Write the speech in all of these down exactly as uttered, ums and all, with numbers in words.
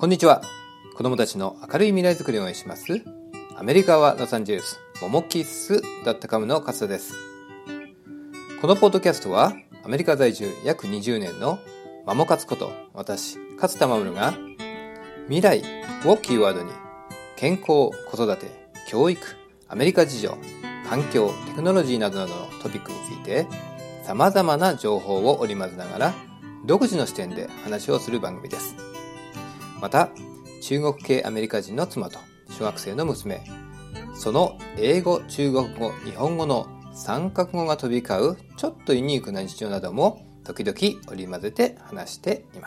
こんにちは。子供たちの明るい未来づくりを応援しますアメリカはロサンゼルスモモキッス .com の勝田です。このポッドキャストはアメリカ在住約にじゅうねんのマモカツこと私勝田守が未来をキーワードに健康、子育て、教育、アメリカ事情、環境、テクノロジーなどなどのトピックについて様々な情報を織り交ぜながら独自の視点で話をする番組です。また、中国系アメリカ人の妻と小学生の娘、その英語、中国語、日本語のさんカ国語が飛び交うちょっとユニークな日常なども時々織り交ぜて話しています。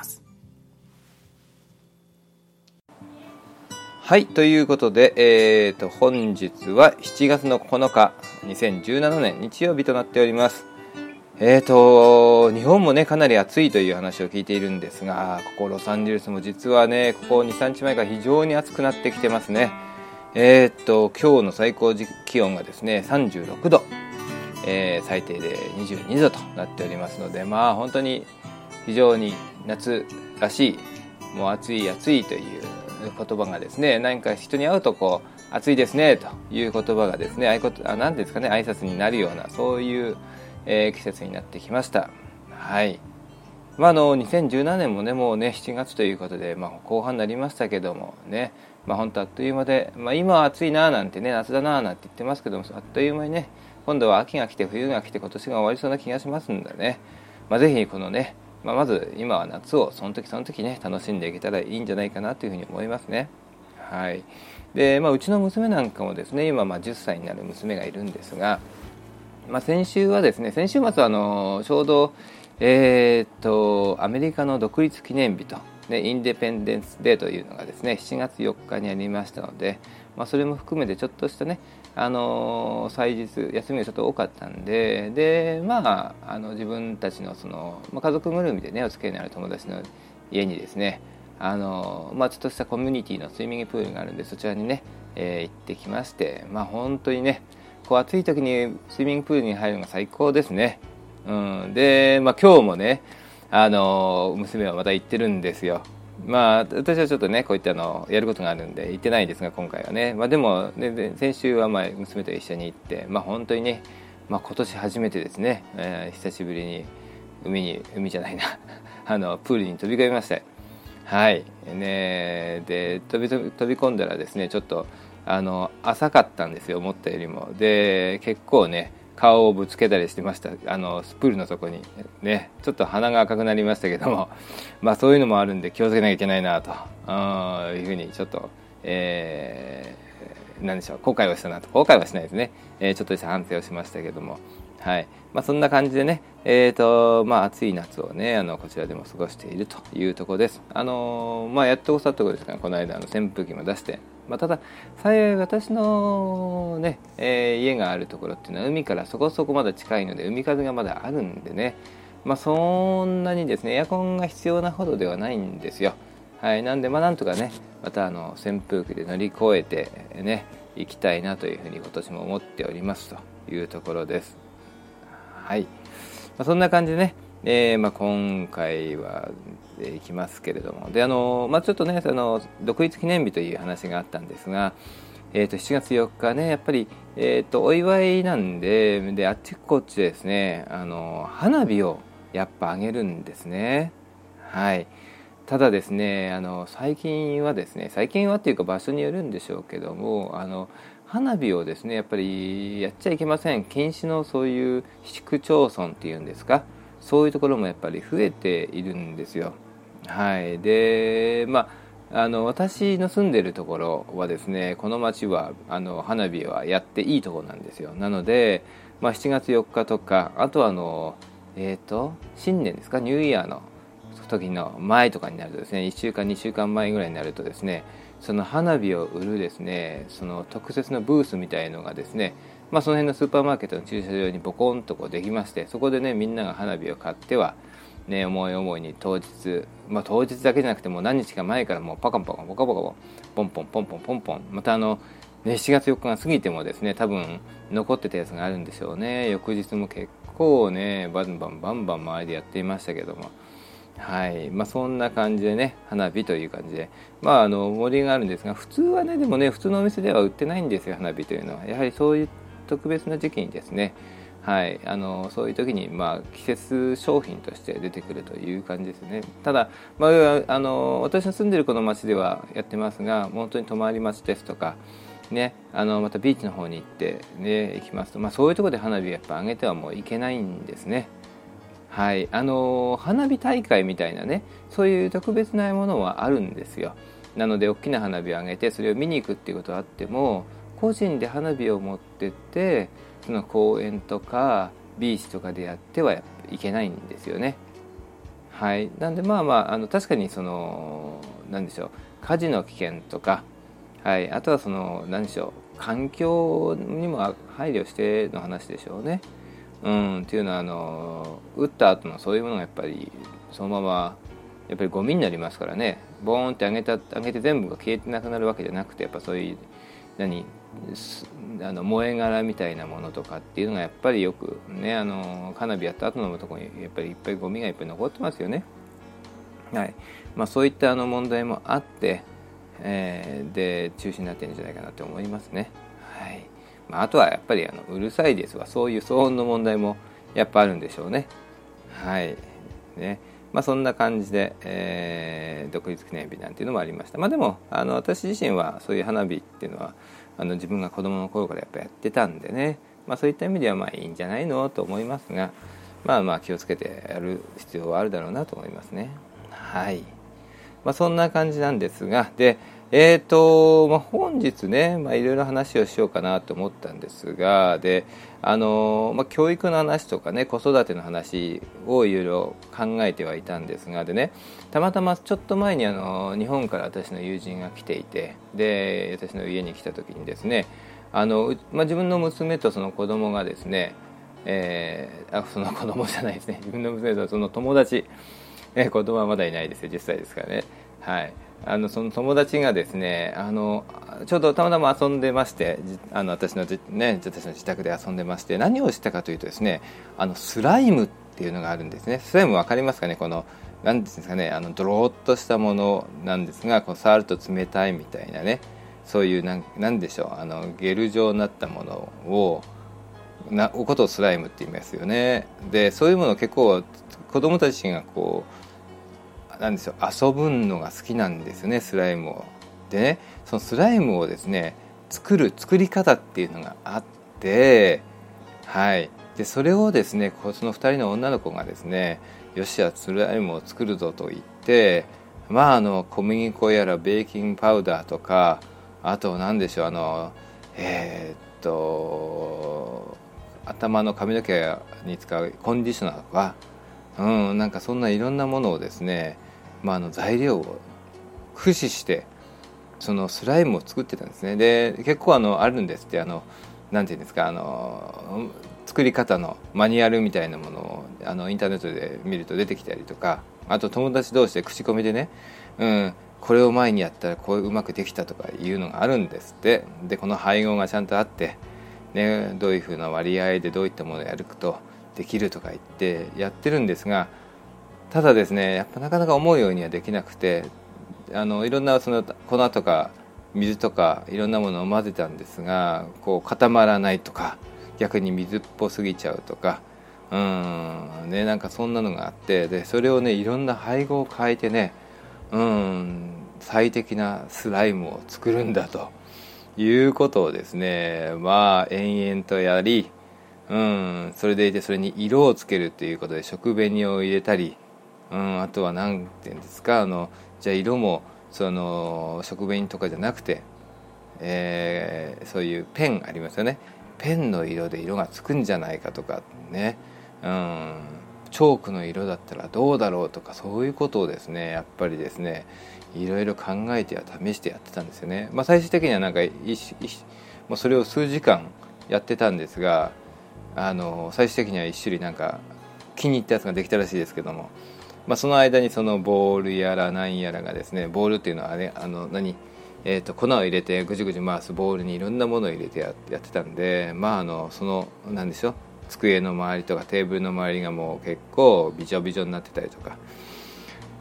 はい、ということで、えーと、本日はしちがつのここのか、にせんじゅうななねん日曜日となっております。えーと、日本もね、かなり暑いという話を聞いているんですが、ここロサンゼルスも実はね、ここに、さんにちまえから非常に暑くなってきてますね。えーと、今日の最高気温がですね、さんじゅうろくど、えー、最低でにじゅうにどとなっておりますので、まあ本当に非常に夏らしい、もう暑い暑いという言葉がですね、何か人に会うとこう、暑いですねという言葉がですね、あいことあ何ですかね、挨拶になるような、そういうえー、季節になってきました。はい。まあ、あのにせんじゅうななねんもね、もうねしちがつということで、まあ、後半になりましたけどもね、まあ本当あっという間で、まあ、今は暑いななんてね、夏だななんて言ってますけども、あっという間にね、今度は秋が来て冬が来て今年が終わりそうな気がしますんでね、まあ、ぜひこのね、まあ、まず今は夏をその時その時ね楽しんでいけたらいいんじゃないかなというふうに思いますね。はい。で、まあ、うちの娘なんかもですね、今まあじゅっさいになる娘がいるんですが、まあ、先週はですね、先週末はあのちょうど、えー、とアメリカの独立記念日と、ね、インデペンデンスデーというのがですねしちがつよっかにありましたので、まあ、それも含めてちょっとしたね、あの祭日休みがちょっと多かったんで、で、まあ、あの自分たちのその、まあ、家族ぐるみでねお付き合いのある友達の家にですね、あの、まあ、ちょっとしたコミュニティのスイミングプールがあるんで、そちらにね、えー、行ってきまして、まあ、本当にねこう暑い時にスイミングプールに入るのが最高ですね。うん、で、まあ、今日もね、あの娘はまた行ってるんですよ。まあ私はちょっとねこういったのやることがあるんで行ってないですが、今回はね、まあ、でも、ね、先週はまあ娘と一緒に行って、まあ、本当にね、まあ、今年初めてですね、えー、久しぶりに海に海じゃないなあのプールに飛び込みました。はいね、で飛び飛び込んだらですね、ちょっとあの浅かったんですよ、思ったよりも。で結構ね顔をぶつけたりしてました。あのスプールの底にね、ちょっと鼻が赤くなりましたけども、まあそういうのもあるんで気をつけなきゃいけないなとあいうふうにちょっと、えー、何でしょう、後悔はしたなと。後悔はしないですね、えー、ちょっとした反省をしましたけども、はい、まあ、そんな感じでね、えーとまあ、暑い夏をね、あのこちらでも過ごしているというところです。あのーまあ、やっと収まったところですから、この間あの扇風機も出して、まあ、ただ幸い私の、ねえー、家があるところっていうのは海からそこそこまだ近いので、海風がまだあるんでね、まあ、そんなにですねエアコンが必要なほどではないんですよ。はい、なんでまあなんとかね、またあの扇風機で乗り越えてね行きたいなというふうに今年も思っておりますというところです。はい、まあ、そんな感じでね、えーまあ、今回は、えー、いきますけれども、であの、まあ、ちょっとねあの独立記念日という話があったんですが、えー、としちがつよっかね、やっぱり、えー、とお祝いなんで、であっちこっちですね、あの花火をやっぱ上げるんですね。はい。ただですね、あの最近はですね、最近はっていうか場所によるんでしょうけども、あの花火をですねやっぱりやっちゃいけません、禁止のそういう市区町村っていうんですか、そういうところもやっぱり増えているんですよ。はい。でまああの私の住んでいるところはですね、この町はあの花火はやっていいところなんですよ。なので、まあ、しちがつよっかとか、あとはあのえっ、ー、と新年ですか、ニューイヤーの時の前とかになるとですね、いっしゅうかんにしゅうかんまえぐらいになるとですね、その花火を売るですね、その特設のブースみたいのがですね、まあ、その辺のスーパーマーケットの駐車場にボコンとこうできまして、そこでねみんなが花火を買ってはね、思い思いに当日、まあ、当日だけじゃなくてもう何日か前からもうパカンパカンポカポカポンポンポンポンポンポン、またあの、ね、しちがつよっかが過ぎてもですね、多分残ってたやつがあるんでしょうね。翌日も結構ねバンバンバンバン周りでやっていましたけども、 はいまあ、そんな感じでね花火という感じで、まあ、あの盛りがあるんですが、普通はねでもね普通のお店では売ってないんですよ、花火というのは。やはりそういう特別な時期にですね、はい、あのそういう時に、まあ、季節商品として出てくるという感じですね。ただ、まあ、あの私の住んでるこの町ではやってますが、本当に泊まり町ですとかね、あのまたビーチの方に行って、ね、行きますと、まあ、そういうところで花火やっぱ上げてはもういけないんですね。はい、あの花火大会みたいなね、そういう特別なものはあるんですよ。なので大きな花火を上げてそれを見に行くっていうことはあっても、個人で花火を持ってってその公園とかビーチとかでやってはいけないんですよね。はい、なんでまあまあ、あの確かにその何でしょう、火事の危険とか、はい、あとはその何でしょう、環境にも配慮しての話でしょうね。うん、っていうのはあの打った後のそういうものがやっぱりそのままやっぱりゴミになりますからね。ボーンって上げた上げて全部が消えてなくなるわけじゃなくて、やっぱそういう何あの燃え殻みたいなものとかっていうのがやっぱりよくね、あの花火やった後のところにやっぱりいっぱいゴミがいっぱい残ってますよね。はいまあ、そういったあの問題もあって、えー、で中止になってるんじゃないかなと思いますね。はいまあ、あとはやっぱりあのうるさいですわ、そういう騒音の問題もやっぱあるんでしょうね。はいねまあ、そんな感じで、えー、独立記念日なんていうのもありました。まあ、でもあの私自身はそういう花火っていうのはあの自分が子供の頃からやっぱやってたんでね、まあ、そういった意味ではまあいいんじゃないのと思いますが、まあまあ気をつけてやる必要はあるだろうなと思いますね。はいまあ、そんな感じなんですが、でえーとまあ、本日ね、まあ、いろいろ話をしようかなと思ったんですが、であの、まあ、教育の話とかね、子育ての話をいろいろ考えてはいたんですが、でね、たまたまちょっと前にあの日本から私の友人が来ていて、で私の家に来た時にですね、あの、まあ、自分の娘とその子供がですね、えー、あその子供じゃないですね、自分の娘とその友達、え子供はまだいないですよ、じゅっさいですからね。はい、あのその友達がですね、あのちょうどたまたま遊んでまして、あの私の、ね、私の自宅で遊んでまして、何をしたかというとですね、あのスライムっていうのがあるんですね。スライム分かりますかね。この何ですかね、あのドローっとしたものなんですが、こう触ると冷たいみたいなね、そういうなんなんでしょう、あのゲル状になったものをなことをスライムって言いますよね。でそういうものを結構子供たちがこうなんでしょう、遊ぶのが好きなんですよね、スライムを。でね、そのスライムをですね作る作り方っていうのがあって、はい、でそれをですねそのふたりの女の子がですね、よしやスライムを作るぞと言って、まああの小麦粉やらベーキングパウダーとか、あと何でしょう、あのえー、っと頭の髪の毛に使うコンディショナーとか、うん、なんかそんないろんなものをですね、まあ、あの材料を駆使してそのスライムを作ってたんですね。で結構あのあるんですって、あのなんていうんですか、あの作り方のマニュアルみたいなものをあのインターネットで見ると出てきたりとか、あと友達同士で口コミでね、うん、これを前にやったらこううまくできたとかいうのがあるんですって。でこの配合がちゃんとあって、ね、どういうふうな割合でどういったものをやるとできるとか言ってやってるんですが、ただですね、やっぱなかなか思うようにはできなくて、あのいろんなその粉とか水とかいろんなものを混ぜたんですが、こう固まらないとか、逆に水っぽすぎちゃうとか、うんね、なんかそんなのがあって、でそれをねいろんな配合を変えてね、うん最適なスライムを作るんだということをですね、まあ延々とやり、うん、それでいてそれに色をつけるということで食紅を入れたり、うん、あとは何ていうんですか、あのじゃあ色もその食紅とかじゃなくて、えー、そういうペンありますよね、ペンの色で色がつくんじゃないかとかね、うん、チョークの色だったらどうだろうとか、そういうことをですねやっぱりですねいろいろ考えては試してやってたんですよね。まあ、最終的にはなんかいもうそれを数時間やってたんですが、あの最終的には一種類なんか気に入ったやつができたらしいですけども、まあ、その間にそのボールやら何やらがですね、ボールっていうのはね、あの何、えー、と粉を入れてぐじゅぐじゅ回すボールにいろんなものを入れて や, やってたんで、まああのそのなんでしょう、机の周りとかテーブルの周りがもう結構びちょびちょになってたりとか、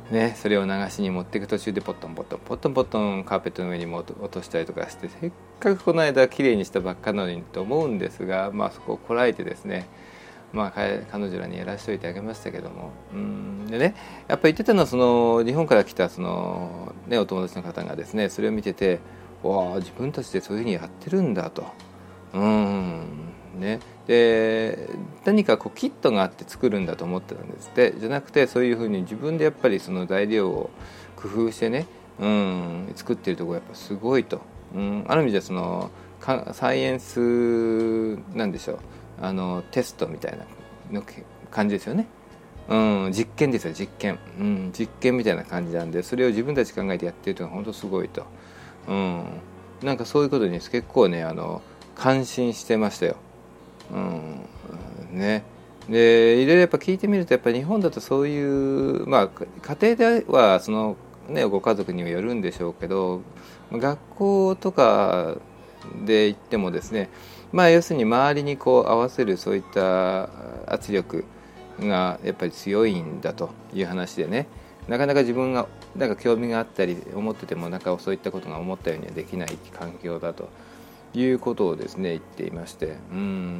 ね、それを流しに持っていく途中でポットンポットンポットンポットンカーペットの上にも落としたりとかして、せっかくこの間きれいにしたばっかなのにと思うんですが、まあ、そこをこらえてですね、まあ、彼女らにやらせておいてあげましたけども、うんでね、やっぱり言ってたのはその日本から来たその、ね、お友達の方がですね、それを見てて、わあ自分たちでそういうふうにやってるんだと、うんね、で何かこうキットがあって作るんだと思ってたんですって。じゃなくて、そういうふうに自分でやっぱりその材料を工夫してね、うん、作ってるところやっぱすごいと、うん、ある意味でそのサイエンスなんでしょう、あのテストみたいなの感じですよね、うん、実験ですよ実験、うん、実験みたいな感じなんで、それを自分たち考えてやってるというのは本当すごいと、うん、なんかそういうことに結構ね、あの感心してましたよ。うんね、でいろいろやっぱ聞いてみると、やっぱり日本だとそういう、まあ、家庭ではその、ね、ご家族にもよるんでしょうけど、学校とかで行ってもですね、まあ、要するに周りにこう合わせるそういった圧力がやっぱり強いんだという話でね、なかなか自分がなんか興味があったり思ってても、なんかそういったことが思ったようにはできない環境だということをですね言っていまして、うん、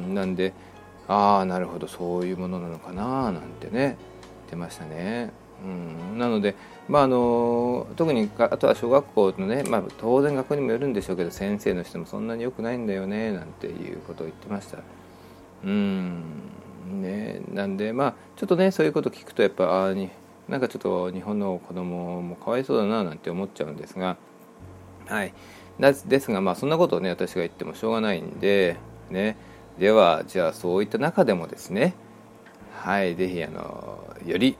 なんで、ああなるほどそういうものなのかななんてね言ってましたね。うん、なので、まあ、あの特にあとは小学校のね、まあ、当然学校にもよるんでしょうけど、先生の人もそんなに良くないんだよねなんていうことを言ってました。うんね、なんで、まあ、ちょっとねそういうこと聞くと、やっぱあになんかちょっと日本の子供もかわいそうだななんて思っちゃうんですが、はいですが、まあ、そんなことをね私が言ってもしょうがないんで、ね、ではじゃあそういった中でもですね、はい、ぜひあのより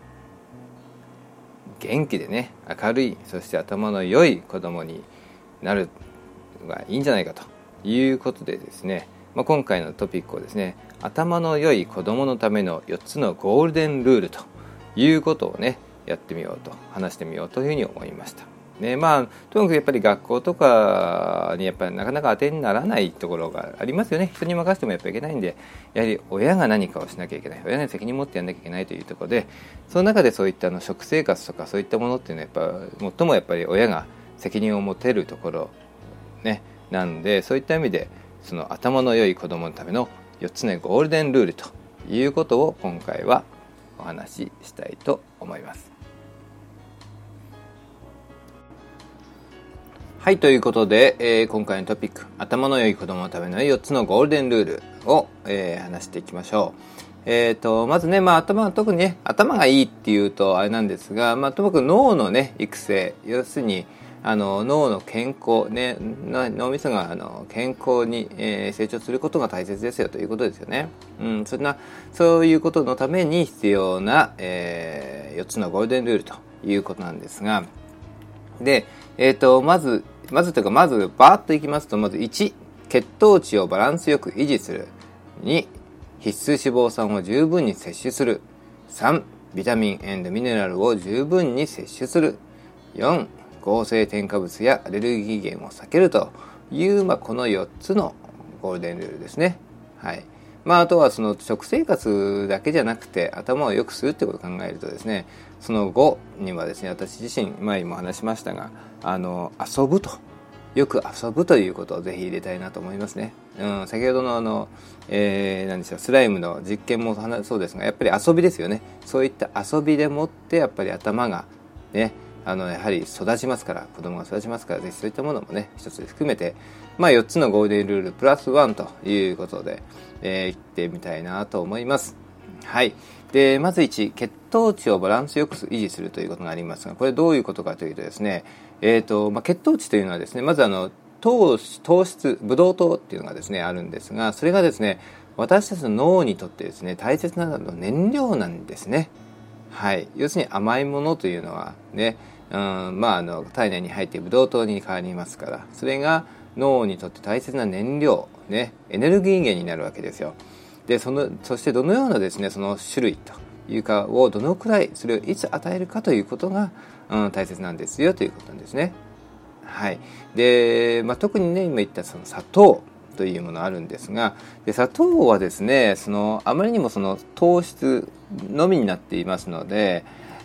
元気でね明るい、そして頭の良い子供になるのがいいんじゃないかということでですね、まあ、今回のトピックをですね、頭の良い子供のためのよっつのゴールデンルールということをねやってみようと話してみようというふうに思いました。ね、まあ、とにかくやっぱり学校とかにやっぱりなかなか当てにならないところがありますよね。人に任せてもやっぱりいけないんで、やはり親が何かをしなきゃいけない、親が責任を持ってやらなきゃいけないというところで、その中でそういったあの食生活とかそういったものっていうのはやっぱ最もやっぱり親が責任を持てるところ、ね、なんで、そういった意味でその頭の良い子供のためのよっつのゴールデンルールということを今回はお話ししたいと思います。はい、ということで、えー、今回のトピック、頭の良い子供のためのよっつのゴールデンルールを、えー、話していきましょう。えーと、まずね、まあ、頭特にね、頭がいいっていうとあれなんですが、まあ、ともかく脳のね、育成、要するに、あの脳の健康、ね、脳みそがあの健康に、えー、成長することが大切ですよということですよね。うん、そんなそういうことのために必要な、えー、よっつのゴールデンルールということなんですが、で、えーと、まずまずというかまずバーッといきますと、まずいち、血糖値をバランスよく維持する。に、必須脂肪酸を十分に摂取する。さん、ビタミン&ミネラルを十分に摂取する。よん、合成添加物やアレルギー源を避けるという、まあ、このよっつのゴールデンルールですね。はい。まあ、あとはその食生活だけじゃなくて頭を良くするってことを考えるとですね、その後にはですね、私自身前にも話しましたが、あの遊ぶとよく遊ぶということをぜひ入れたいなと思いますね。うん、先ほどのあの、えー、何でしょう、スライムの実験もそうですが、やっぱり遊びですよね。そういった遊びでもってやっぱり頭がね、あのやはり育ちますから、子供が育ちますから、ぜひそういったものもね一つ含めて、まあ、よっつのゴールデンルールプラスワンということで、えー、いってみたいなと思います。はい。でまずいち、血糖値をバランスよく維持するということがありますが、これどういうことかというとですね、えーとまあ、血糖値というのはですね、まずあの糖糖質、ブドウ糖っていうのがですねあるんですが、それがですね私たちの脳にとってですね大切な燃料なんですね。はい。要するに甘いものというのはね、うん、まああの体内に入っているブドウ糖に変わりますから、それが脳にとって大切な燃料、ね、エネルギー源になるわけですよ。でそのそしてどのようなですねその種類というかをどのくらい、それをいつ与えるかということが、うん、大切なんですよということなんですね。はい。で、まあ、特にね今言ったその砂糖というものあるんですが、で砂糖はですねそのあまりにもその糖質のみになっていますので、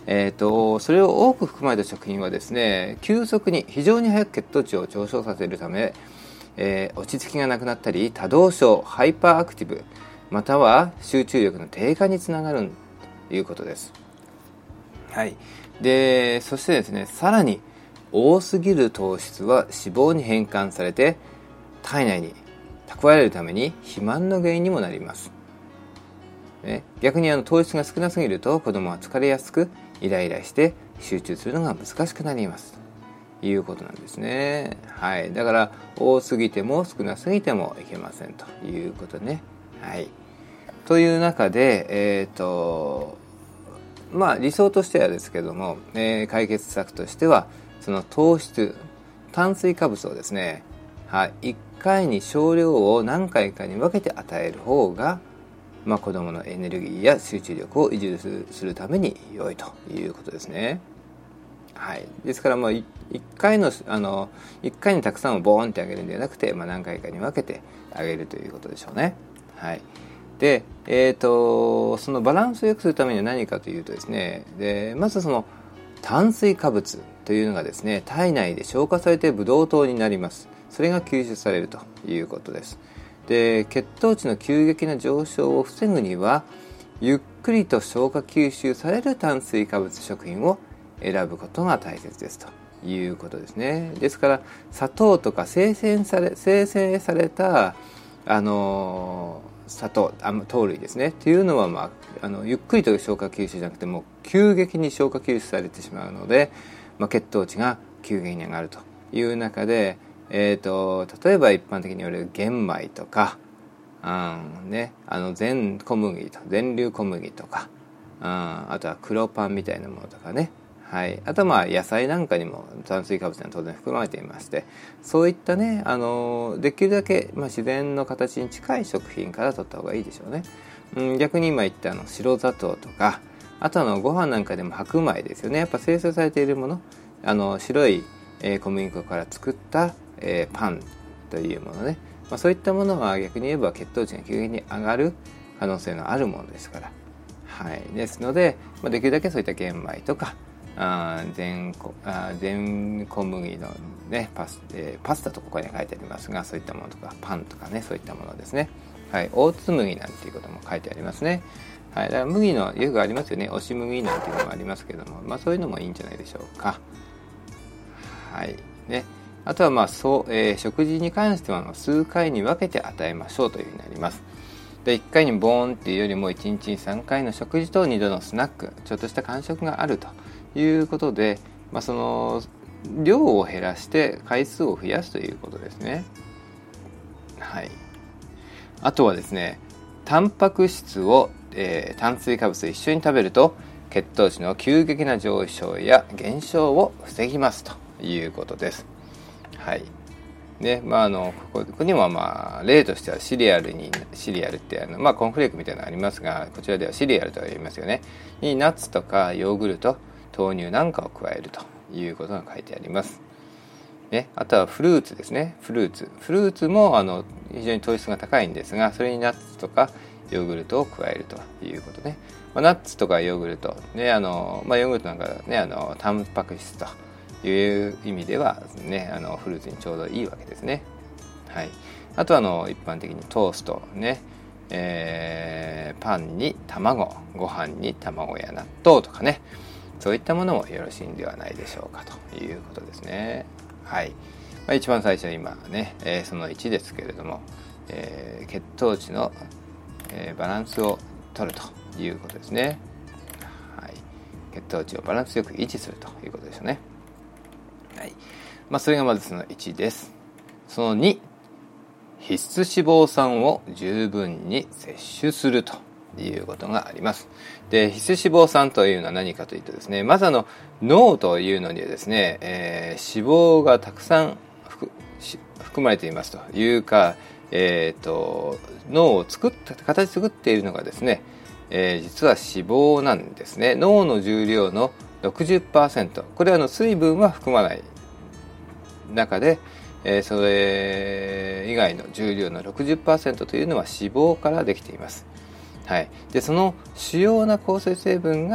えーと、それを多く含まれた食品はですね、急速に非常に早く血糖値を上昇させるため、えー、落ち着きがなくなったり多動症、ハイパーアクティブ、または集中力の低下につながるということです。はい、でそしてですね、さらに多すぎる糖質は脂肪に変換されて体内に蓄えられるために肥満の原因にもなります。ね、逆にあの糖質が少なすぎると子どもは疲れやすくイライラして集中するのが難しくなりますということなんですね。はい、だから多すぎても少なすぎてもいけませんということね。はい、という中で、えーとまあ、理想としてはですけども、えー、解決策としてはその糖質、炭水化物をですね、はい、いっかいに少量を何回かに分けて与える方が、まあ、子どものエネルギーや集中力を維持するために良いということですね。はい、ですからもういっかいの、あのいっかいにたくさんをボーンってあげるんではなくて、まあ、何回かに分けてあげるということでしょうね。はい、で、えーと、そのバランスを良くするためには何かというとですね、でまずその炭水化物というのがですね、体内で消化されてブドウ糖になります。それが吸収されるということです。で、血糖値の急激な上昇を防ぐにはゆっくりと消化吸収される炭水化物食品を選ぶことが大切ですということですね。ですから砂糖とか生成され生成されたあの砂糖、糖類ですねっていうのは、まあ、あのゆっくりと消化吸収じゃなくても急激に消化吸収されてしまうので、まあ、血糖値が急激に上がるという中で、えーと、例えば一般的に言われる玄米とか、うんね、あの全小麦と全粒小麦とか、うん、あとは黒パンみたいなものとかね、はい、あとはまあ野菜なんかにも炭水化物が当然含まれていまして、そういったね、あのできるだけ、まあ、自然の形に近い食品から取った方がいいでしょうね。うん、逆に今言ったあの白砂糖とか、あとあのご飯なんかでも白米ですよね。やっぱ生成されているもの、あの白い、えー、小麦粉から作った、えー、パンというものね、まあ、そういったものは逆に言えば血糖値が急激に上がる可能性のあるものですから、はい、ですので、まあ、できるだけそういった玄米とかあ全こあ全小麦の、ね、パス、えー、パスタとここに書いてありますが、そういったものとかパンとかね、そういったものですね。はい、オーツ麦なんていうことも書いてありますね。はい、だから麦のよくありますよね、押し麦なんていうのもありますけども、まあ、そういうのもいいんじゃないでしょうか。はいね、あとはまあそう、えー、食事に関しては数回に分けて与えましょうというふうになります。でいっかいにボーンっていうよりもいちにちにさんかいの食事とにどのスナック、ちょっとした間食があるということで、まあ、その量を減らして回数を増やすということですね。はい、あとはですね、タンパク質を、えー、炭水化物と一緒に食べると血糖値の急激な上昇や減少を防ぎますということです。はいね、まあ、あのここにもまあ例としてはシリアルにシリアルってあの、まあ、コーンフレークみたいなのがありますが、こちらではシリアルとは言いますよね。にナッツとかヨーグルト、豆乳なんかを加えるということが書いてあります。ね、あとはフルーツですね。フルーツフルーツもあの非常に糖質が高いんですが、それにナッツとかヨーグルトを加えるということね。まあ、ナッツとかヨーグルト、ね、あのまあ、ヨーグルトなんかね、あのタンパク質という意味では、ね、あのフルーツにちょうどいいわけですね。はい、あとはあの一般的にトーストね、えー、パンに卵、ご飯に卵や納豆とかね、そういったものもよろしいんではないでしょうかということですね。はい、まあ、一番最初今ね、えー、そのいちですけれども、えー、血糖値の、えー、バランスを取るということですね。はい、血糖値をバランスよく維持するということですよね。はい、まあ、それがまずそのいちです。そのに、必須脂肪酸を十分に摂取するということがあります。で、必須脂肪酸というのは何かというとですね、まずあの脳というのにはですね、えー、脂肪がたくさん含まれていますというか、えーと、脳を作った形作っているのがですね、えー、実は脂肪なんですね。脳の重量の ろくじゅっパーセント、 これはあの水分は含まない中で、えー、それ以外の重量の ろくじゅっパーセント というのは脂肪からできています。はい、でその主要な構成成分が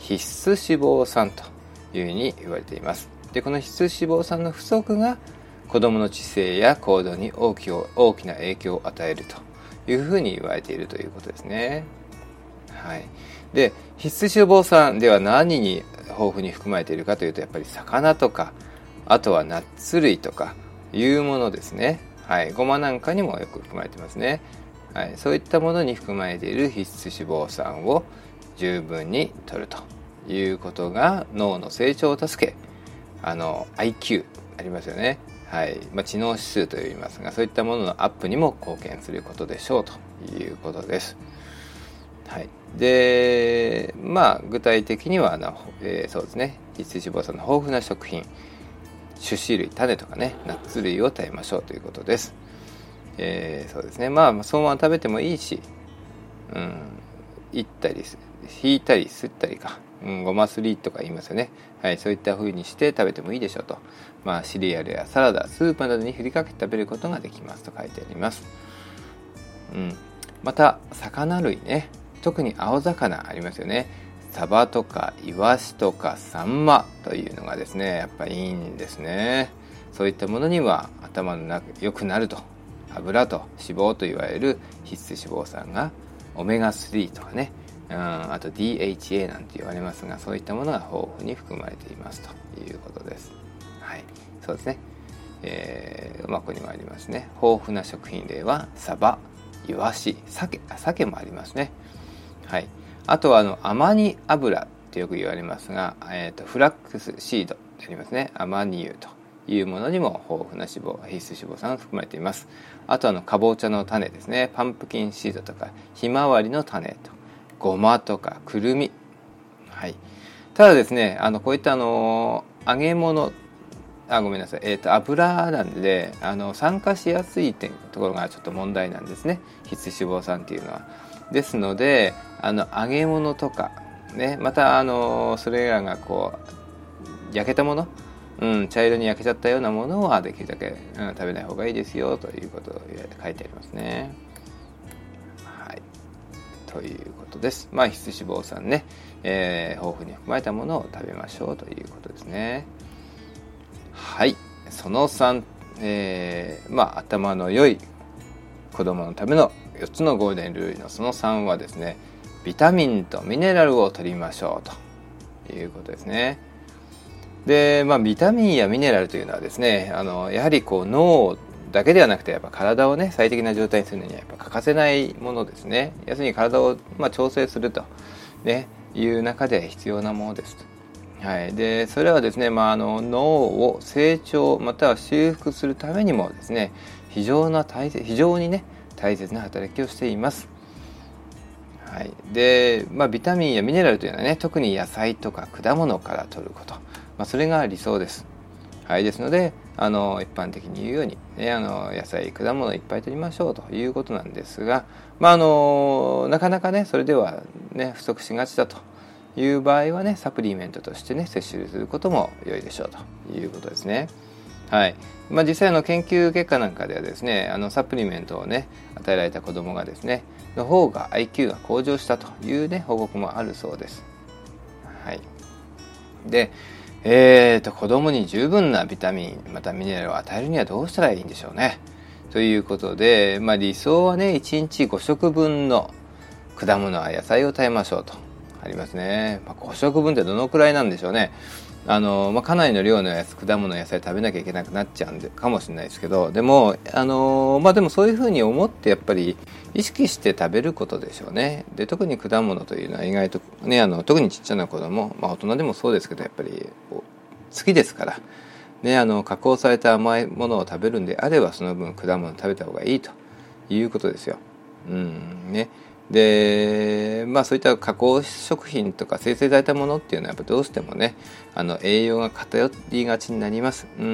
必須脂肪酸というふうに言われています。でこの必須脂肪酸の不足が子どもの知性や行動に大き大きな影響を与えるというふうに言われているということですね。はい、で必須脂肪酸では何に豊富に含まれているかというと、やっぱり魚とか、あとはナッツ類とかいうものですね。はい、ごまなんかにもよく含まれていますね。はい、そういったものに含まれている必須脂肪酸を十分に摂るということが脳の成長を助け、あの アイキュー ありますよね。はいまあ、知能指数といいますが、そういったもののアップにも貢献することでしょうということです。はい、でまあ具体的にはあの、えー、そうですね、必須脂肪酸の豊富な食品、種子類、種とかね、ナッツ類を食べましょうということです。えー、そうですね、まあそのまま食べてもいいし、うん、いったり引いたりすったりか、うん、ごますりとか言いますよね。はい、そういった風にして食べてもいいでしょうと。まあシリアルやサラダ、スープなどに振りかけて食べることができますと書いてあります。うん、また魚類ね、特に青魚ありますよね。サバとかイワシとかサンマというのがですね、やっぱりいいんですね。そういったものには頭の中良くなると、油と脂肪といわれる必須脂肪酸がオメガスリーとかね、うん、あと ディーエイチエー なんて言われますが、そういったものが豊富に含まれていますということです。はい、そうですね。えー、まあここにもありますね。豊富な食品例はサバ、イワシ、鮭、あ、鮭もありますね。はい。あとはあのアマニ油ってよく言われますが、えーと、フラックスシードってありますね。アマニ油というものにも豊富な脂肪、必須脂肪酸が含まれています。あとあのかぼちゃの種ですね。パンプキンシードとかひまわりの種とごまとかくるみ。はい。ただですね、あのこういったあの揚げ物、あごめんなさい、えーと油なんで、あの酸化しやすい点ところがちょっと問題なんですね。必須脂肪酸っていうのは。ですので、あの揚げ物とかね、またあのそれらがこう焼けたもの、うん、茶色に焼けちゃったようなものはできるだけ、うん、食べない方がいいですよということを書いてありますね。はい、ということです。まあ必須脂肪酸ね、えー、豊富に含まれたものを食べましょうということですね。はい、そのさん、えー、まあ頭の良い子供のためのよっつのゴールデンルールのそのさんはですね、ビタミンとミネラルを摂りましょうということですね。で、まあビタミンやミネラルというのはですね、あのやはりこう脳だけではなくて、やっぱ体をね最適な状態にするのにはやっぱ欠かせないものですね。要するに体をまあ調整すると、ね、いう中で必要なものですと。はい、でそれはですね、まあ、あの脳を成長または修復するためにもですね、非常な大切非常にね大切な働きをしています。はい、で、まあ、ビタミンやミネラルというのはね、特に野菜とか果物から摂ること、まあ、それが理想です。はい、ですのであの一般的に言うように、ね、あの野菜果物をいっぱい摂りましょうということなんですが、まあ、あのなかなかねそれではね不足しがちだという場合はね、サプリメントとしてね摂取することも良いでしょうということですね。はい、まあ、実際の研究結果なんかではですね、あのサプリメントをね与えられた子どもがですねの方が アイキュー が向上したというね報告もあるそうです。はい、で、えーと子どもに十分なビタミンまたミネラルを与えるにはどうしたらいいんでしょうね。ということで、まあ、理想はねいちにちごしょくぶんの果物や野菜を食べましょうとありますね。まあ、ごしょくぶんってどのくらいなんでしょうね。あの、まあ、かなりの量のやつ果物野菜食べなきゃいけなくなっちゃうんでかもしれないですけど、でもあのまあでもそういうふうに思ってやっぱり意識して食べることでしょうね。で特に果物というのは意外とね、あの特にちっちゃな子供、まあ、大人でもそうですけどやっぱり好きですからね、あの加工された甘いものを食べるんであればその分果物を食べた方がいいということですよ。うんね。でまあそういった加工食品とか精製されたものっていうのはやっぱどうしてもねあの栄養が偏りがちになります。うん、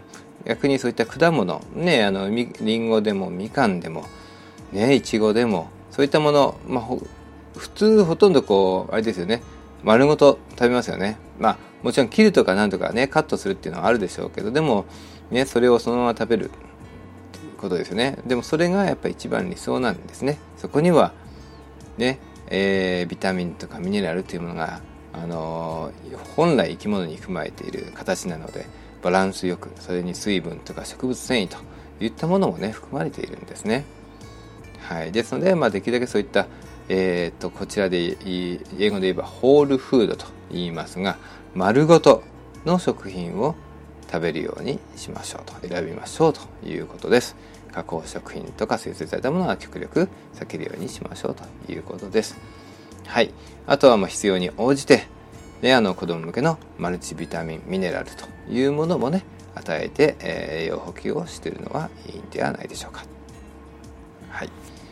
逆にそういった果物ね、あのリンゴでもみかんでもねいちごでもそういったもの、まあ、普通ほとんどこうあれですよね、丸ごと食べますよね。まあもちろん切るとかなんとかねカットするっていうのはあるでしょうけど、でもねそれをそのまま食べることですよね。でもそれがやっぱり一番理想なんですね。そこにはね、えー、ビタミンとかミネラルというものがあの本来生き物に含まれている形なので、バランスよく、それに水分とか植物繊維といったものもね含まれているんですね。はい、ですので、まあ、できるだけそういった、えー、とこちらで英語で言えばホールフードと言いますが、丸ごとの食品を食べるようにしましょうと、選びましょうということです。加工食品とか精製されたものは極力避けるようにしましょうということです。はい、あとはまあ必要に応じて、ね、あの子ども向けのマルチビタミンミネラルというものもね与えて、えー、栄養補給をしているのはいいんではないでしょうか。はい、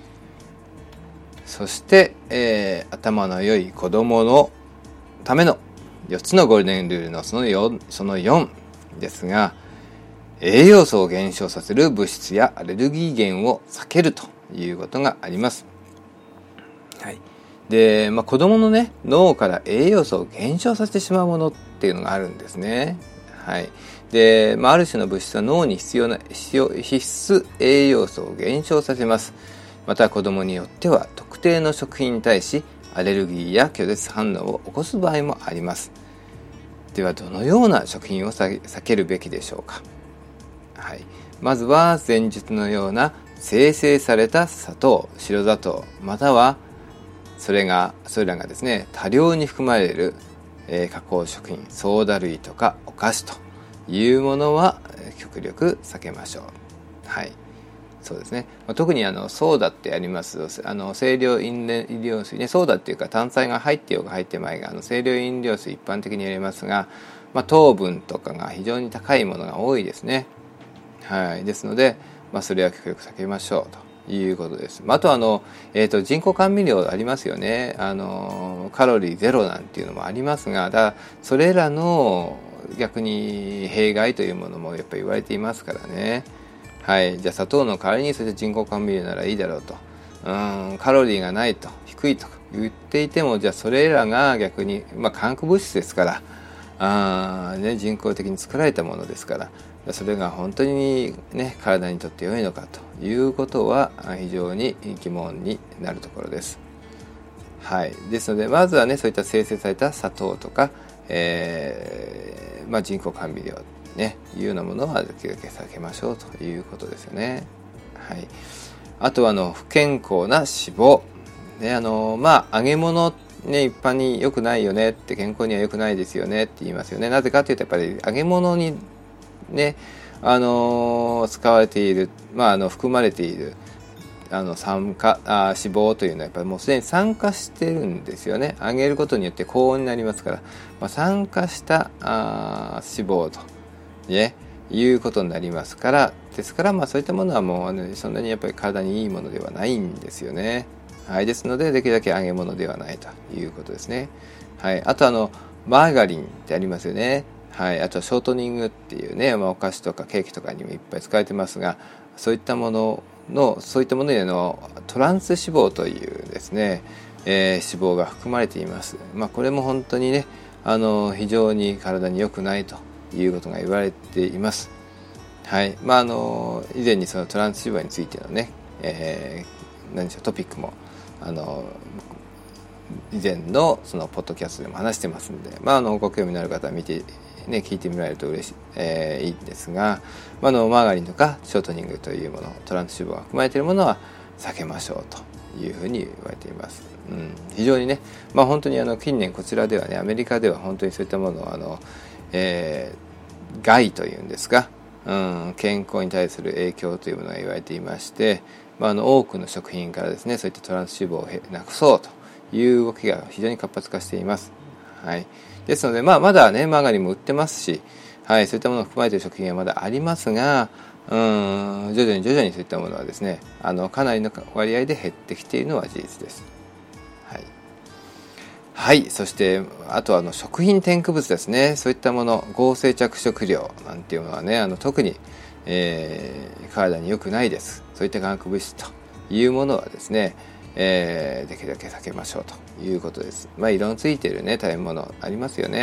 そして、えー、頭の良い子どものためのよっつのゴールデンルールのそのよん、そのよんですが、栄養素を減少させる物質やアレルギー源を避けるということがあります。はい、で、まあ、子どものね脳から栄養素を減少させてしまうものっていうのがあるんですね。はい、で、まあ、ある種の物質は脳に必要な必要必須栄養素を減少させます。また子どもによっては特定の食品に対しアレルギーや拒絶反応を起こす場合もあります。ではどのような食品を避けるべきでしょうか。はい、まずは前述のような精製された砂糖、白砂糖、またはそれがそれらがですね多量に含まれる、えー、加工食品、ソーダ類とかお菓子というものは極力避けましょう。はい、そうですね、まあ、特にあのソーダってありますあの清涼飲料水ね、ソーダっていうか炭酸が入ってようが入ってまいがあの清涼飲料水一般的に言われますが、まあ、糖分とかが非常に高いものが多いですね。はい、ですので、まあ、それは極力避けましょうということです。あとあの、えーと、人工甘味料ありますよね。あのカロリーゼロなんていうのもありますが、だそれらの逆に弊害というものもやっぱり言われていますからね。はい、じゃあ砂糖の代わりにそして人工甘味料ならいいだろうと、うんカロリーがないと低いと言っていても、じゃあそれらが逆に、まあ、化学物質ですから、あ、ね、人工的に作られたものですから、それが本当に、ね、体にとって良いのかということは非常に疑問になるところです。はい、ですのでまずはねそういった精製された砂糖とか、えーまあ、人工甘味料ねいうようなものはできるだけ避けましょうということですよね。はい、あとはあの不健康な脂肪、ね、あのまあ揚げ物ね、一般に良くないよねって、健康には良くないですよねって言いますよね。なぜかというとやっぱり揚げ物にね、あのー、使われている、まあ、あの含まれているあの酸化あ脂肪というのはやっぱりもうすでに酸化してるんですよね。揚げることによって高温になりますから、まあ、酸化したあ脂肪と、ね、いうことになりますからですから、まあ、そういったものはもう、ね、そんなにやっぱり体にいいものではないんですよね。はい、ですのでできるだけ揚げ物ではないということですね。はい、あとあのマーガリンってありますよね。はい、あとはショートニングっていうね、まあ、お菓子とかケーキとかにもいっぱい使われてますが、そういったもののそういったものへのトランス脂肪というですね、えー、脂肪が含まれています。まあ、これも本当にねあの非常に体に良くないということが言われています。はい、まああの以前にそのトランス脂肪についてのね、えー、何でしょうトピックもあの以前のそのポッドキャストでも話してますので、まあ、あのご興味のある方は見て、ね、聞いてみられると嬉しい、えー、いいんですが、まあ、あのマーガリンとかショートニングというもの、トランス脂肪が含まれているものは避けましょうというふうに言われています。うん、非常にね、まあ、本当にあの近年こちらではねアメリカでは本当にそういったものをあの、えー、害というんですか、うん、健康に対する影響というものが言われていまして、まあ、あの多くの食品からですねそういったトランス脂肪をなくそうという動きが非常に活発化しています。はい、ですので、まあ、まだねマーガリンも売ってますし、はい、そういったものを含まれている食品はまだありますが、うーん徐々に徐々にそういったものはですねあのかなりの割合で減ってきているのは事実です。はい、はい、そしてあとはあの食品添加物ですね。そういったもの、合成着色料なんていうのはねあの特に、えー、体に良くないです。そういった化学物質というものはですね、えー、できるだけ避けましょうということです。まあ色のついているね食べ物ありますよね。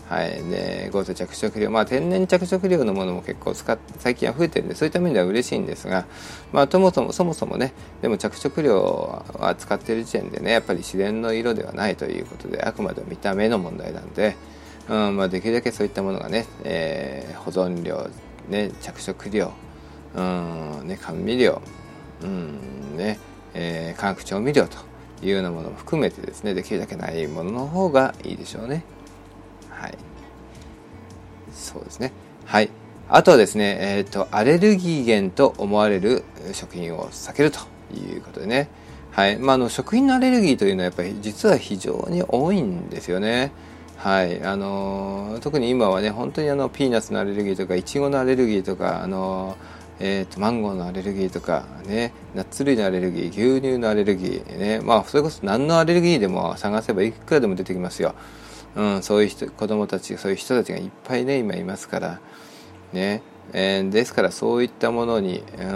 はい、で合成着色料、まあ、天然着色料のものも結構使っ最近は増えてるんで、そういった面では嬉しいんですが、まあ、ともそもそもそもね、でも着色料は使っている時点でね、やっぱり自然の色ではないということで、あくまで見た目の問題なので、うんまあ、できるだけそういったものがね、えー、保存料、ね、着色料、うんね、甘味料、うんねえー、化学調味料というようなものも含めてですね、できるだけないものの方がいいでしょうね。はい、そうですね。はい。あとはですね、えっとアレルギー源と思われる食品を避けるということでね。はい。まあ、あの食品のアレルギーというのはやっぱり実は非常に多いんですよね。はい。あの特に今はね、本当にあのピーナッツのアレルギーとかイチゴのアレルギーとか、あのえー、とマンゴーのアレルギーとか、ね、ナッツ類のアレルギー、牛乳のアレルギー、ね、まあ、それこそ何のアレルギーでも探せばいくらでも出てきますよ。うん、そういう人、子供たち、そういう人たちがいっぱいね、今いますから、ね、えー、ですからそういったものに、うん、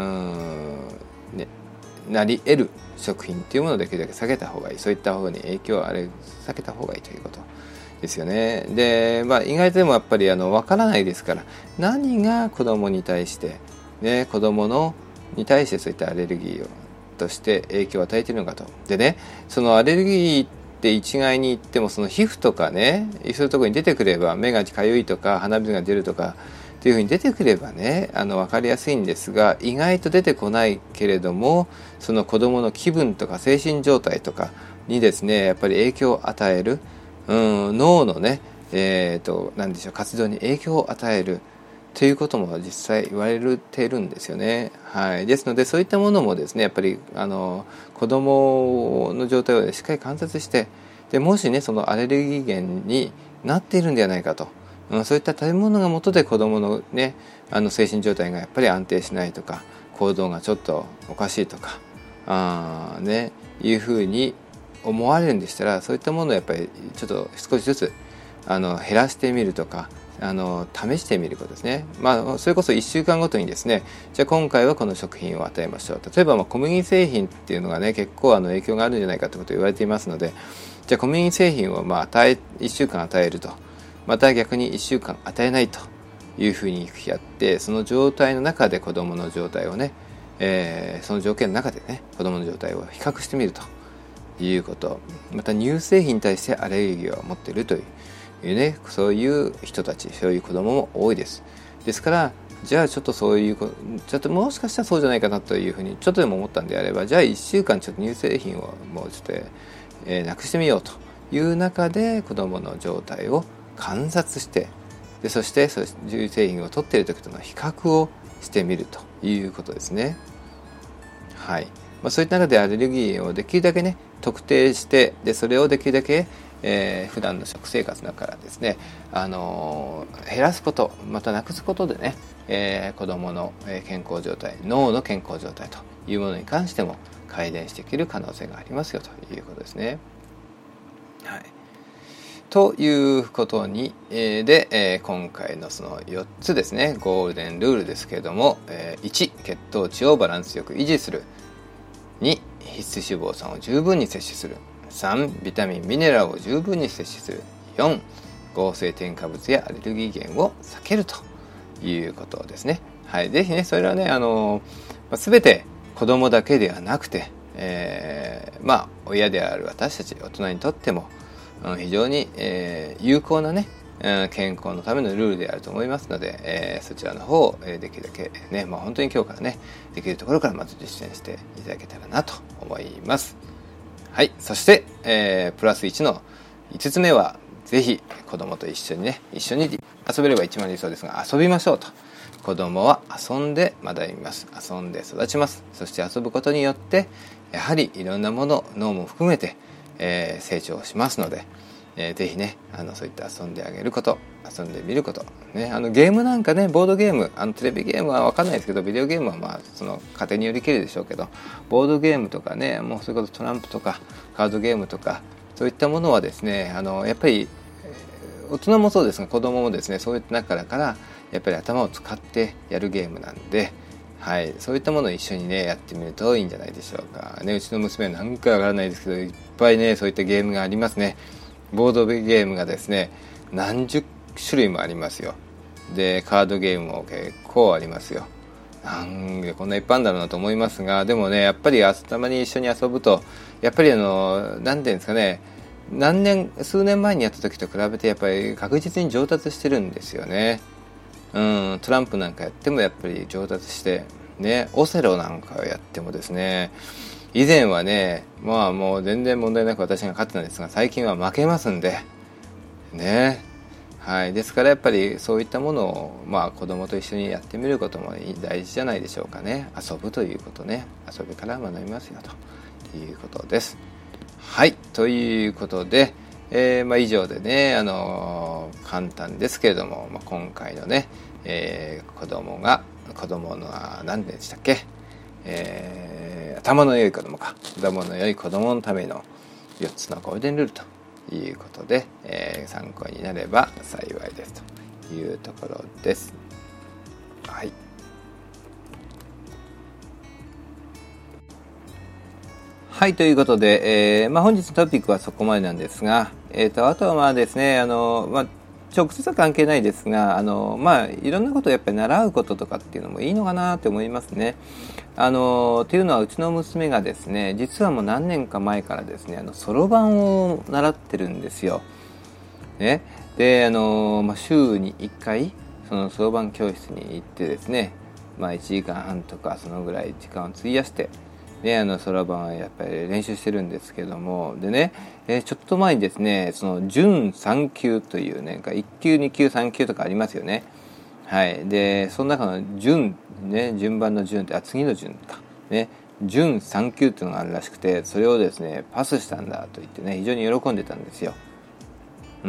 ね、なり得る食品っていうものをできるだけ避けた方がいい。そういった方に影響をあれ避けた方がいいということですよね。で、まあ、意外とでもやっぱりあの分からないですから、何が子供に対して、ね、子供のに対してそういったアレルギーをとして影響を与えているのかと。でね、そのアレルギーって一概に言っても、その皮膚とかね、そういうところに出てくれば、目がかゆいとか鼻水が出るとかっていうふうに出てくればね、あの分かりやすいんですが、意外と出てこないけれども、その子供の気分とか精神状態とかにですね、やっぱり影響を与える、うん、脳のね、えーと、なんでしょう、活動に影響を与えるということも実際言われているんですよね。はい、ですのでそういったものもですね、やっぱりあの子どもの状態を、ね、しっかり観察して、でもしねそのアレルギー源になっているんではないかと、うん、そういった食べ物が元で子どものねあの精神状態がやっぱり安定しないとか、行動がちょっとおかしいとかあ、ね、いうふうに思われるんでしたら、そういったものをやっぱりちょっと少しずつあの減らしてみるとか、あの試してみることですね。まあ、それこそいっしゅうかんごとにですね、じゃあ今回はこの食品を与えましょう。例えばまあ小麦製品っていうのがね結構あの影響があるんじゃないかということを言われていますので、じゃあ小麦製品をまあ与えいっしゅうかん与えると、また逆にいっしゅうかん与えないというふうにやって、その状態の中で子どもの状態をね、えー、その条件の中でね子どもの状態を比較してみるということ、また乳製品に対してアレルギーを持っているといういうね、そういう人たち、そういう子供も多いです。ですからじゃあちょっとそういうちょっともしかしたらそうじゃないかなというふうにちょっとでも思ったんであれば、じゃあいっしゅうかんちょっと乳製品をもうちょっと、えー、なくしてみようという中で子供の状態を観察して、でそしてそして乳製品を取っている時との比較をしてみるということですね。はい、まあ、そういった中でアレルギーをできるだけね特定して、でそれをできるだけえー、普段の食生活の中からですね、あのー、減らすこと、またなくすことでね、えー、子どもの健康状態、脳の健康状態というものに関しても改善していける可能性がありますよということですね。はい、ということに、えー、で、えー、今回のそのよっつですね、ゴールデンルールですけれども、えー、いち、血糖値をバランスよく維持する。に、必須脂肪酸を十分に摂取する。さん、ビタミンミネラルを十分に摂取する。よん、合成添加物やアレルギー源を避けるということですね。はい、ぜひねそれはねあの、まあ、全て子供だけではなくて、えー、まあ親である私たち大人にとっても、うん、非常に、えー、有効なね、うん、健康のためのルールであると思いますので、えー、そちらの方をできるだけね、まあ、本当に今日からねできるところからまず実践していただけたらなと思います。はい、そして、えー、プラスいちのいつつめはぜひ子供と一緒にね一緒に遊べれば一番理想ですが、遊びましょうと。子供は遊んで学びます。遊んで育ちます。そして遊ぶことによってやはりいろんなもの、脳も含めて、えー、成長しますので、えー、ぜひねあのそういった遊んであげること、遊んでみること、ね、あのゲームなんかね、ボードゲーム、あのテレビゲームは分かんないですけど、ビデオゲームはまあその家庭によりけりでしょうけど、ボードゲームとかね、もうそれこそトランプとかカードゲームとかそういったものはですね、あのやっぱり大人もそうですが子供もですね、そういった中からやっぱり頭を使ってやるゲームなんで、はい、そういったものを一緒にねやってみるといいんじゃないでしょうかね。うちの娘は何かわからないですけどいっぱいねそういったゲームがありますね。ボードゲームがですね何十種類もありますよ。でカードゲームも結構ありますよ。なんでこんないっぱいあるんだろうなと思いますが、でもねやっぱりたまに一緒に遊ぶとやっぱりあのなんていうんですかね、何年数年前にやった時と比べてやっぱり確実に上達してるんですよね。うん、トランプなんかやってもやっぱり上達してね、オセロなんかやってもですね、以前はねまあもう全然問題なく私が勝ってたんですが、最近は負けますんでね。はい、ですからやっぱりそういったものを、まあ、子供と一緒にやってみることも大事じゃないでしょうかね。遊ぶということね、遊びから学びますよということです。はい、ということで、えーまあ、以上でね、あのー、簡単ですけれども、まあ、今回のね、えー、子供が子供の何でしたっけ、えー、頭の良い子供か頭の良い子供のためのよっつのゴールデンルールということで、えー、参考になれば幸いですというところです。はい。はい、ということで、えーまあ、本日のトピックはそこまでなんですが、えー、とあとはまあですね、あの、まあ、直接は関係ないですが、あの、まあ、いろんなことをやっぱり習うこととかっていうのもいいのかなと思いますね。あのというのはうちの娘がですね、実はもう何年か前からですね、あのそろばんを習ってるんですよ。ね、であの、まあ、週にいっかいそのそろばん教室に行ってですね、まあ、いちじかんはんとかそのぐらい時間を費やしてであのそろばんはやっぱり練習してるんですけども、でね、えー、ちょっと前にですね、その準さん級というね、いっ級に級さん級とかありますよね。はい、でその中の準ね、順番の順ってあ次の順かね、準さん級っていうのがあるらしくて、それをですねパスしたんだと言ってね、非常に喜んでたんですよ。うん、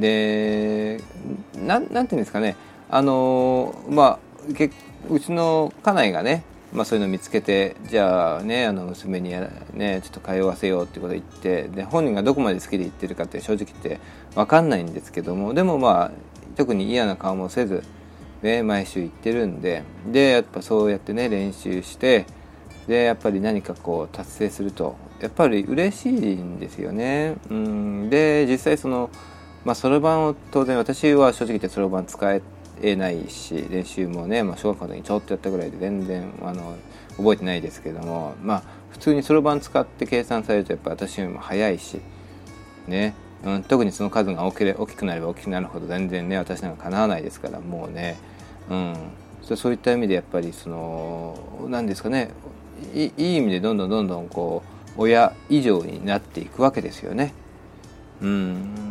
で な, なんていうんですかね、あのまあけうちの家内がね、まあ、そういうのを見つけて、じゃあね、あの娘にねちょっと通わせようってことを言って、で本人がどこまで好きで言ってるかって正直言って分かんないんですけども、でもまあ特に嫌な顔もせず、ね、毎週行ってるんで、でやっぱそうやってね練習して、でやっぱり何かこう達成するとやっぱり嬉しいんですよね。うんで実際そのまあそろばんを当然私は正直言ってそろばん使えないし、練習もね、まあ、小学校の時にちょっとやったぐらいで全然あの覚えてないですけども、まあ普通にそろばん使って計算されるとやっぱ私よりも早いしね、うん、特にその数が大き大きくなれば大きくなるほど全然ね私なんかかなわないですから、もうね、うん、そそういった意味でやっぱりその何ですかね、いいい意味でどんどんどんどんこう親以上になっていくわけですよね。うん、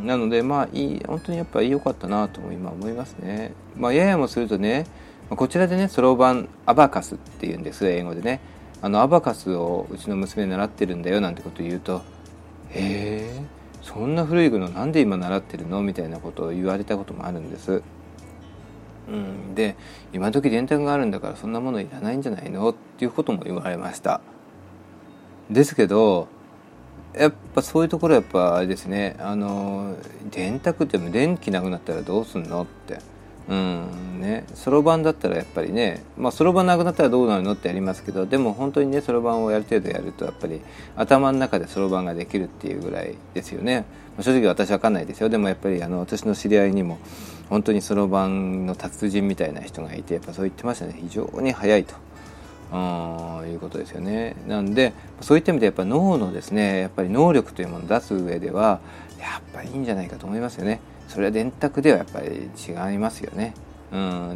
なのでまあいい本当にやっぱり良かったなとも今思いますね。まあややもするとね、こちらでねそろばんアバカスっていうんです、英語でね。あのアバカスをうちの娘習ってるんだよなんてことを言うと、へえそんな古いのなんで今習ってるのみたいなことを言われたこともあるんです。うん、で今時電卓があるんだからそんなものいらないんじゃないのっていうことも言われました。ですけどやっぱそういうところやっぱあれですね、あの電卓って電気なくなったらどうすんのって、うんね、そろばんだったらやっぱりね、まあそろばんなくなったらどうなるのってやりますけど、でも本当にねそろばんをやる程度やるとやっぱり頭の中でそろばんができるっていうぐらいですよね。正直私は分かんないですよ。でもやっぱりあの私の知り合いにも本当にそろばんの達人みたいな人がいて、やっぱそう言ってましたね。非常に早いとあいうことですよね。なんでそういった意味でやっぱ脳のですね、やっぱり能力というものを出す上ではやっぱりいいんじゃないかと思いますよね。それは電卓ではやっぱり違いますよね。うん、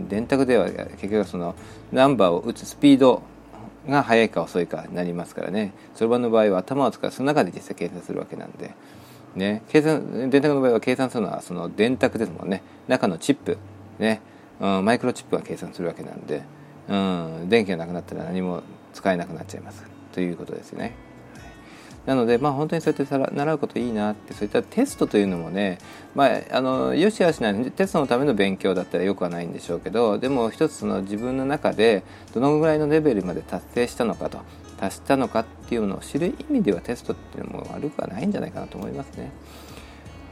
電卓では結局そのナンバーを打つスピードが速いか遅いかになりますからね。そろばんの場合は頭を使う、その中で実際計算するわけなんでね、計算電卓の場合は計算するのはその電卓ですもんね。中のチップね、うん、マイクロチップが計算するわけなんで、うん、電気がなくなったら何も使えなくなっちゃいますということですね。なのでまあ本当にそうやって習うこといいなって、そういったテストというのもね、まああのよしあしないテストのための勉強だったらよくはないんでしょうけど、でも一つその自分の中でどのぐらいのレベルまで達成したのかと達したのかっていうのを知る意味ではテストっていうのも悪くはないんじゃないかなと思いますね。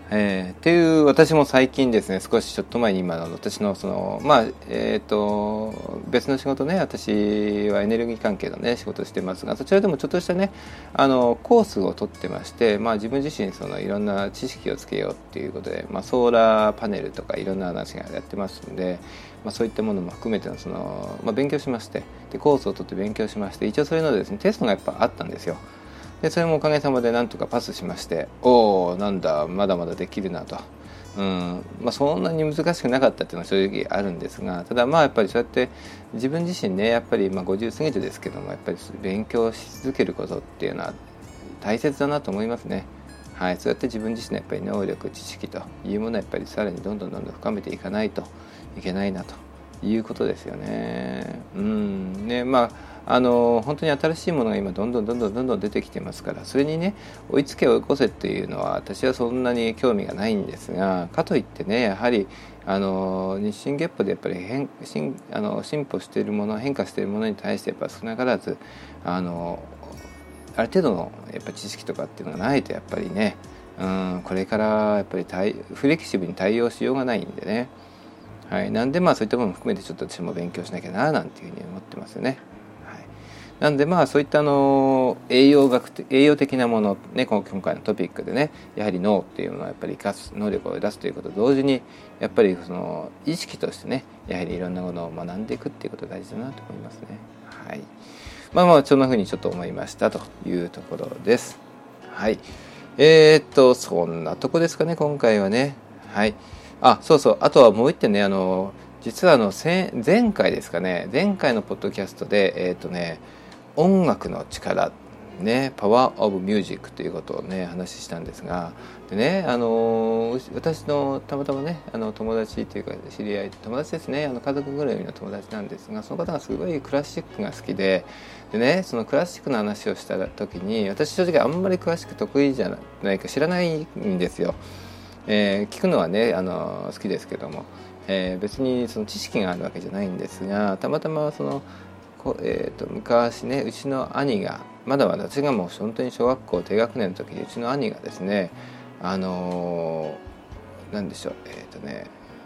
えー、っていう私も最近ですね、少しちょっと前に今の私のそのまあえっ、ー、と別の仕事ね、私はエネルギー関係のね仕事をしてますが、そちらでもちょっとしたねあのコースを取ってまして、まあ自分自身そのいろんな知識をつけようっていうことで、まあソーラーパネルとかいろんな話がやってますんで、まあそういったものも含めてのそのまあ勉強しまして、でコースを取って勉強しまして、一応それのですねテストがやっぱあったんですよ。でそれもおかげさまでなんとかパスしまして、おおなんだまだまだできるなと、うんまあ、そんなに難しくなかったっていうのは正直あるんですが、ただまあやっぱりそうやって自分自身ねやっぱりまあごじゅう過ぎてですけども、やっぱり勉強し続けることっていうのは大切だなと思いますね。はい、そうやって自分自身のやっぱり能力知識というものをやっぱりさらにどんどんどんどん深めていかないといけないなということですよね。うんねまああの本当に新しいものが今どんどんどんどんどんどん出てきてますから、それにね追いつけ追い越せっていうのは私はそんなに興味がないんですが、かといってねやはりあの日進月歩でやっぱり変進あの進歩しているもの変化しているものに対してやっぱ少なからずあのある程度のやっぱ知識とかっていうのがないとやっぱりね、うん、これからやっぱり対フレキシブルに対応しようがないんでね、はい、なんでまあそういったものも含めてちょっと私も勉強しなきゃななんていうふうに思ってますよね。なんでまあそういったあの栄養学栄養的なものね、今回のトピックでねやはり脳っていうのはやっぱり生かす能力を出すということと同時にやっぱりその意識としてねやはりいろんなものを学んでいくっていうことが大事だなと思いますね。はい、まあまあそんな風にちょっと思いましたというところです。はい、えー、っとそんなとこですかね今回はね。はい、あそうそうあとはもう一点ね、あの実はあの前回ですかね、前回のポッドキャストでえー、っとね音楽の力ね、パワーオブミュージックということをね話したんですが、でねあの私のたまたまねあの友達というか知り合い友達ですね、あの家族ぐるみの友達なんですが、その方がすごいクラシックが好きで、でねそのクラシックの話をした時に私正直あんまりクラシック得意じゃないか知らないんですよ。えー、聞くのはねあの好きですけども、えー、別にその知識があるわけじゃないんですが、たまたまそのえー、と昔ねうちの兄がまだまだ私がもう本当に小学校低学年の時にうちの兄がですねあのー、なんでしょうえっ、ー、とね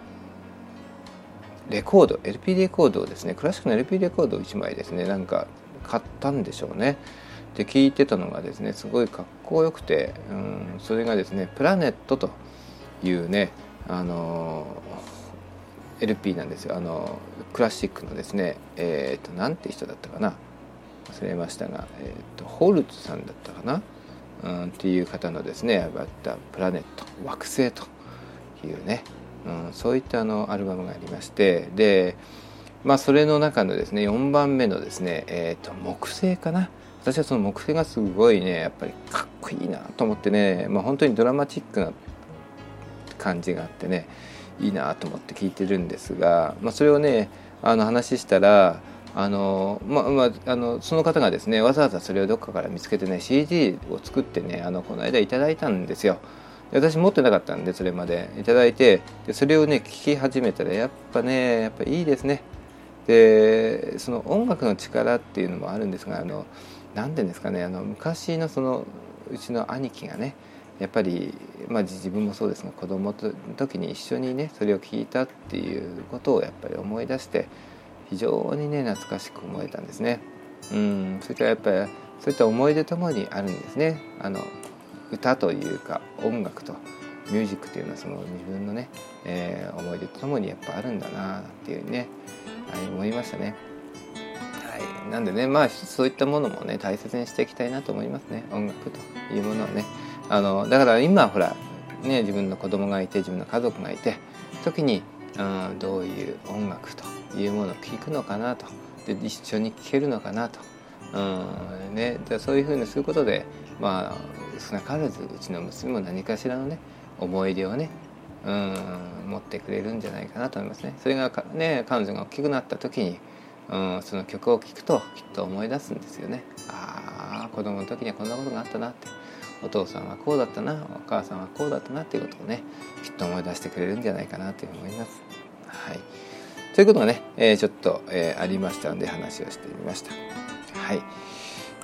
レコード エルピー レコードをですねクラシックの エルピー レコードをいちまいですねなんか買ったんでしょうね。で聞いてたのがですねすごいかっこよくて、うん、それがですねプラネットというねあのーエルピー なんですよ。あのクラシックのですねえっ、ー、となんて人だったかな忘れましたが、えー、とホルツさんだったかな、うん、っていう方のですねあったプラネット惑星というね、うん、そういったあのアルバムがありまして、でまあそれの中のですねよんばんめのですねえっ、ー、と木星かな、私はその木星がすごいねやっぱりかっこいいなと思ってね、まあ本当にドラマチックな感じがあってねいいなと思って聞いてるんですが、まあ、それをねあの話したらあの、まあまあ、あのその方がですねわざわざそれをどっかから見つけてね シーディー を作ってねあのこの間いただいたんですよ。で私持ってなかったんでそれまでいただいて、でそれをね聞き始めたらやっぱねやっぱいいですね。でその音楽の力っていうのもあるんですが、あのなんていうんですかね、あの昔のそのうちの兄貴がねやっぱり、まあ、自分もそうですが子供の時に一緒にねそれを聞いたっていうことをやっぱり思い出して非常にね懐かしく思えたんですね。うん、それからやっぱりそういった思い出ともにあるんですね。あの歌というか音楽とミュージックというのはその自分のね、えー、思い出とともにやっぱあるんだなっていうね、はい、思いましたね。はい、なんでねまあそういったものもね大切にしていきたいなと思いますね。音楽というものはねあのだから今ほらね自分の子供がいて自分の家族がいて時に、うん、どういう音楽というものを聴くのかなと、で一緒に聴けるのかなと、うんね、でそういうふうにすることでまあ少なからずうちの娘も何かしらのね思い出をね、うん、持ってくれるんじゃないかなと思いますね。それがね彼女が大きくなった時に、うん、その曲を聴くときっと思い出すんですよね。ああ子供の時にはこんなことがあったなって、お父さんはこうだったな、お母さんはこうだったなっていうことをねきっと思い出してくれるんじゃないかなというふうに思います。はい、ということがね、えー、ちょっと、えー、ありましたので話をしてみました。はい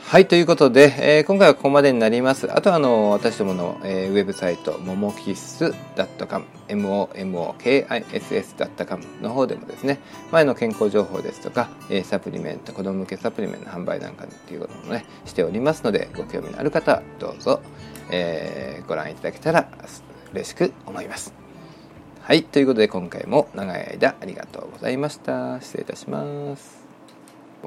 はい、ということで、えー、今回はここまでになります。あとはあの私どもの、えー、ウェブサイトももキッス .com エムオーエムオーケーアイエスエス ドットコム の方でもですね、前の健康情報ですとか、えー、サプリメント、子ども向けサプリメントの販売なんかっていうこともねしておりますので、ご興味のある方どうぞ、えー、ご覧いただけたら嬉しく思います。はい、ということで今回も長い間ありがとうございました。失礼いたします。